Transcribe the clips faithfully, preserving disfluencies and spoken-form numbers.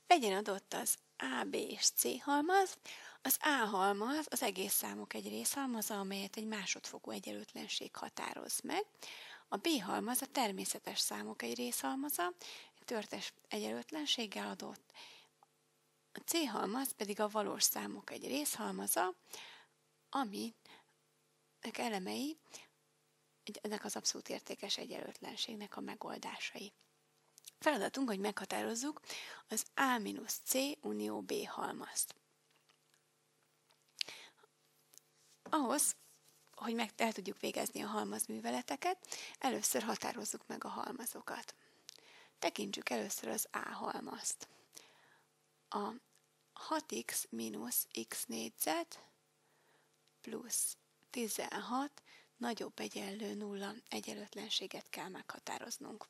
Legyen adott az A, B és C halmaz. Az A halmaz az egész számok egy részhalmaza, amelyet egy másodfokú egyenlőtlenség határoz meg. A B halmaz a természetes számok egy részhalmaza, egy törtes egyenlőtlenséggel adott. A C halmaz pedig a valós számok egy részhalmaza, aminek elemei ennek az abszolút értékes egyenlőtlenségnek a megoldásai. Feladatunk, hogy meghatározzuk az A-C unió B halmazt. Ahhoz, hogy meg el tudjuk végezni a halmazműveleteket, először határozzuk meg a halmazokat. Tekintsük először az A halmazt. A hat x mínusz x négyzet plusz tizenhat nagyobb egyenlő nulla egyenlőtlenséget kell meghatároznunk.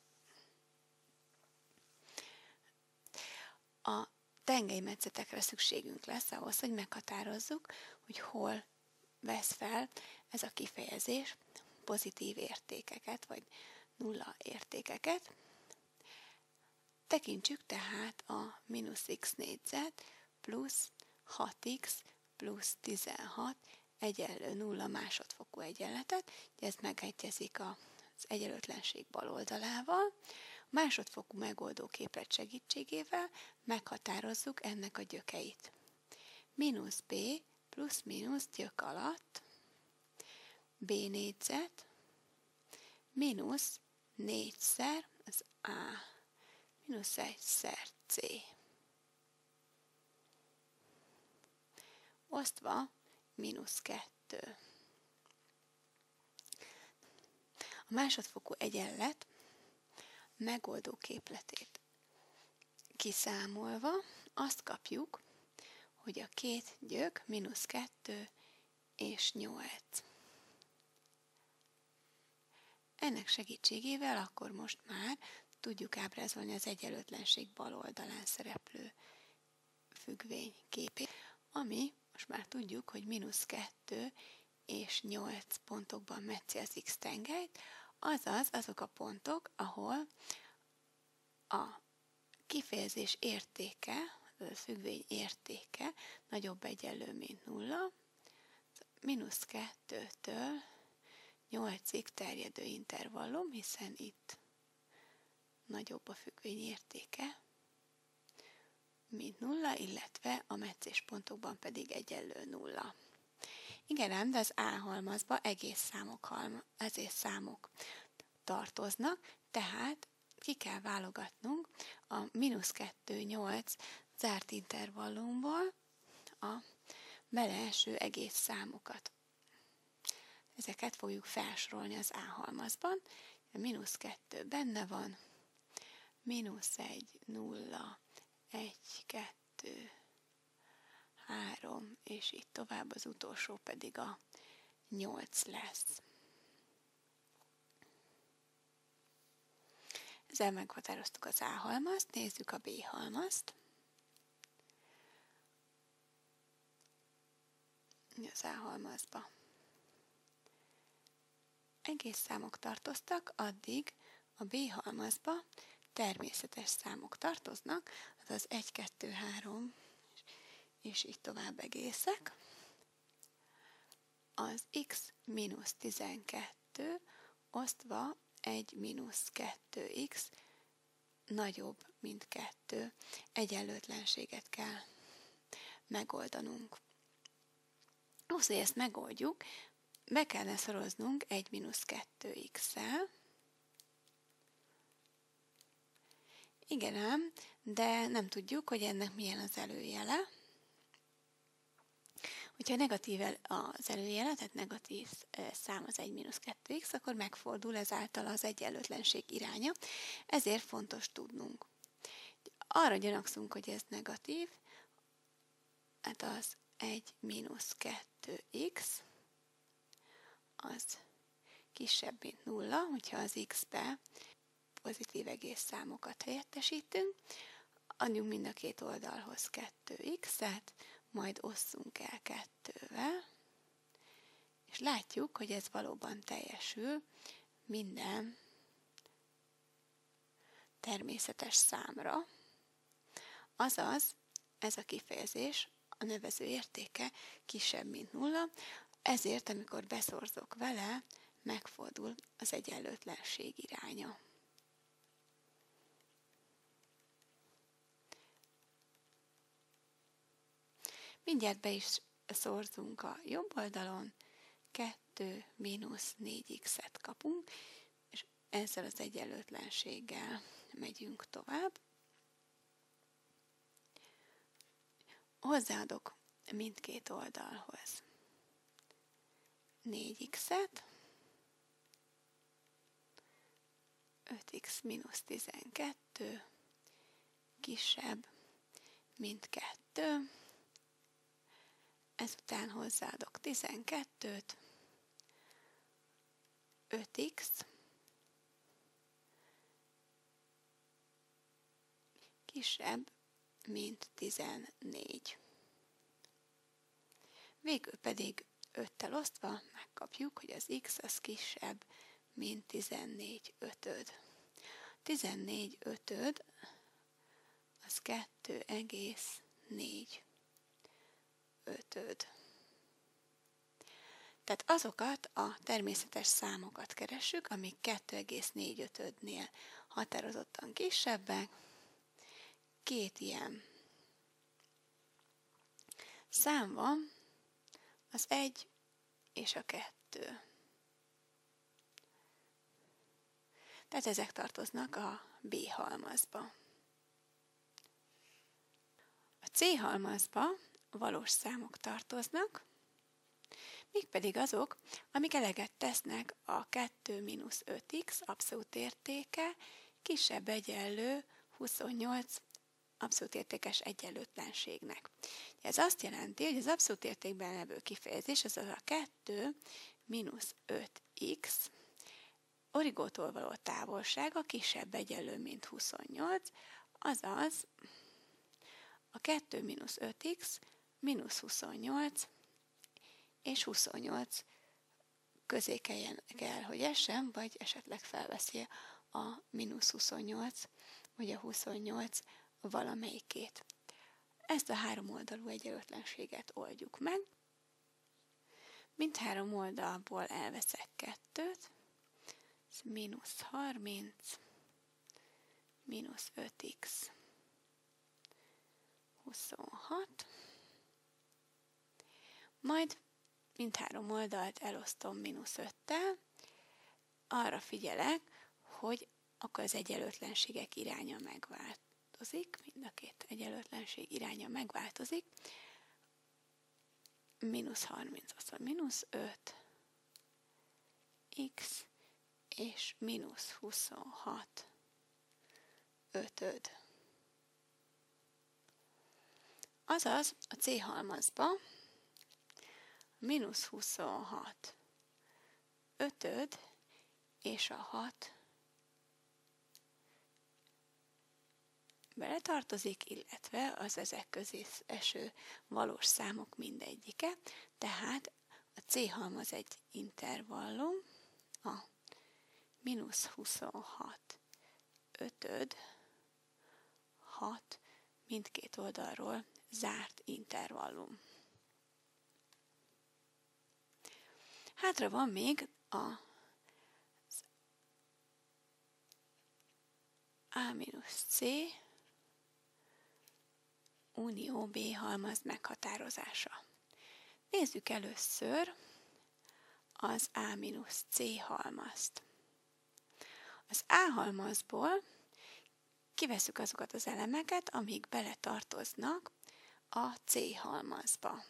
A tengelymetszetekre szükségünk lesz ahhoz, hogy meghatározzuk, hogy hol vesz fel ez a kifejezés pozitív értékeket, vagy nulla értékeket. Tekintsük tehát a mínusz x négyzet plusz hat x plusz tizenhat egyenlő nulla másodfokú egyenletet, ez megegyezik az egyenlőtlenség bal oldalával. A másodfokú megoldóképlet segítségével meghatározzuk ennek a gyökeit. Mínusz b plusz mínusz gyök alatt b négyzet mínusz négyszer az a mínusz egyszer c osztva mínusz kettő. A másodfokú egyenlet megoldó képletét kiszámolva azt kapjuk, hogy a két gyök mínusz kettő és nyolc. Ennek segítségével akkor most már tudjuk ábrázolni az egyenlőtlenség bal oldalán szereplő függvény képét, ami most már tudjuk, hogy mínusz kettő és nyolc pontokban metszi az x-tengelyt, azaz azok a pontok, ahol a kifejezés értéke, a függvény értéke nagyobb egyenlő, mint nulla, mínusz kettőtől nyolcig terjedő intervallum, hiszen itt nagyobb a függvény értéke, mint nulla, illetve a metszéspontokban pedig egyenlő nulla. Igen ám, de az A halmazba egész számok, halma, egész számok tartoznak, tehát ki kell válogatnunk a mínusz kettő, nyolc zárt intervallumból a beleeső egész számokat. Ezeket fogjuk felsorolni az A halmazban. A mínusz kettő benne van, mínusz egy, nulla, egy, kettő, három, és így tovább, az utolsó pedig a nyolc lesz. Ezzel meghatároztuk az A halmazt, nézzük a B halmazt. Az A halmazba egész számok tartoztak, addig a B halmazba természetes számok tartoznak, azaz egy, kettő, három, és így tovább egészek. Az x mínusz tizenkettő osztva egy mínusz kettő x nagyobb, mint kettő egyenlőtlenséget kell megoldanunk. Ahhoz, hogy ezt megoldjuk, be kellene szoroznunk egy mínusz kettő x-szel. Igen ám, de nem tudjuk, hogy ennek milyen az előjele. Hogyha negatív az előjele, tehát negatív szám az egy mínusz kettő x, akkor megfordul ezáltal az egyenlőtlenség iránya, ezért fontos tudnunk. Arra gyanakszunk, hogy ez negatív, hát az egy mínusz kettő x, az kisebb, mint nulla, hogyha az x-be pozitív egész számokat helyettesítünk, adjunk mind a két oldalhoz kettő x-et, majd osszunk el kettővel, és látjuk, hogy ez valóban teljesül minden természetes számra, Azaz, ez a kifejezés, a nevező értéke kisebb, mint nulla, ezért, amikor beszorzok vele, megfordul az egyenlőtlenség iránya. Mindjárt be is szorzunk a jobb oldalon, kettő mínusz négy x-et kapunk, és ezzel az egyenlőtlenséggel megyünk tovább. Hozzáadok mindkét oldalhoz négy x-et, öt x mínusz tizenkettő, kisebb, mint kettő, ezután hozzáadok tizenkettőt, öt x, kisebb, mint tizennégy. Végül pedig öttel osztva megkapjuk, hogy az x az kisebb, mint tizennégy ötöd. tizennégy ötöd az kettő egész négy ötöd. Tehát azokat a természetes számokat keressük, amik kettő egész négy ötödnél határozottan kisebbek. Két ilyen szám van, az egy és a kettő. Tehát ezek tartoznak a B halmazba. A C halmazba valós számok tartoznak, mégpedig azok, amik eleget tesznek a kettő mínusz öt x abszolút értéke kisebb egyenlő huszonnyolc abszolút értékes egyenlőtlenségnek. Ez azt jelenti, hogy az abszolút értékben levő kifejezés, azaz a kettő mínusz öt x origótól való távolsága kisebb egyenlő, mint huszonnyolc, azaz a kettő mínusz öt x mínusz huszonnyolc és huszonnyolc közé kell, hogy essen, vagy esetleg felveszi a mínusz huszonnyolc, vagy a huszonnyolc valamelyikét. Ezt a három oldalú egyenlőtlenséget oldjuk meg. Mindhárom oldalból elveszek kettőt, ez mínusz harminc, mínusz öt x, huszonhat, majd mindhárom oldalt elosztom mínusz öttel, arra figyelek, hogy akkor az egyenlőtlenségek iránya megváltozik, mind a két egyenlőtlenség iránya megváltozik, mínusz harminc, az a mínusz öt x, és mínusz huszonhat ötöd. Azaz a C halmazba mínusz huszonhat ötöd és a hat beletartozik, illetve az ezek közé eső valós számok mindegyike, tehát a C halmaz egy intervallum, a mínusz huszonhat ötöd, hat mindkét oldalról zárt intervallum. Hátra van még a A-C unió B halmaz meghatározása. Nézzük először az A-C halmazt. Az A halmazból kivesszük azokat az elemeket, amik beletartoznak a C halmazba.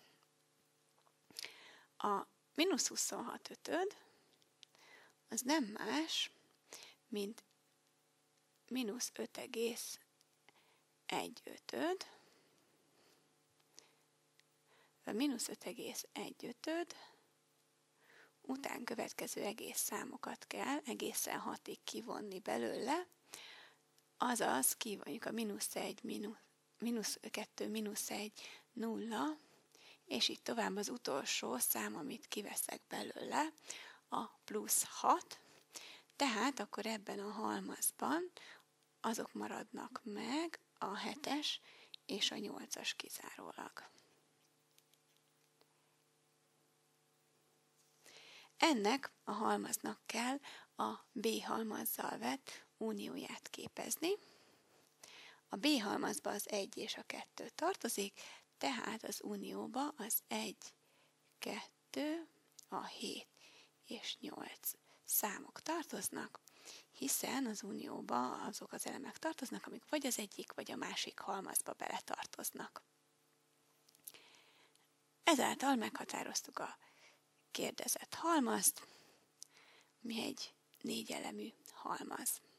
A mínusz huszonhat ötöd az nem más, mint mínusz öt egész egy ötöd, a mínusz öt egész egy ötöd után következő egész számokat kell egészen hatig kivonni belőle, azaz kivonjuk a mínusz egy, mínusz kettő, mínusz egy, nulla, és így tovább az utolsó szám, amit kiveszek belőle, a plusz hat, tehát akkor ebben a halmazban azok maradnak meg, a hetes és a nyolcas kizárólag. Ennek a halmaznak kell a B halmazzal vett unióját képezni. A B halmazba az egy és a kettő tartozik, tehát az unióba az egy, kettő, a hét és nyolc számok tartoznak, hiszen az unióba azok az elemek tartoznak, amik vagy az egyik, vagy a másik halmazba beletartoznak. Ezáltal meghatároztuk a kérdezett halmazt, ami egy négy elemű halmaz.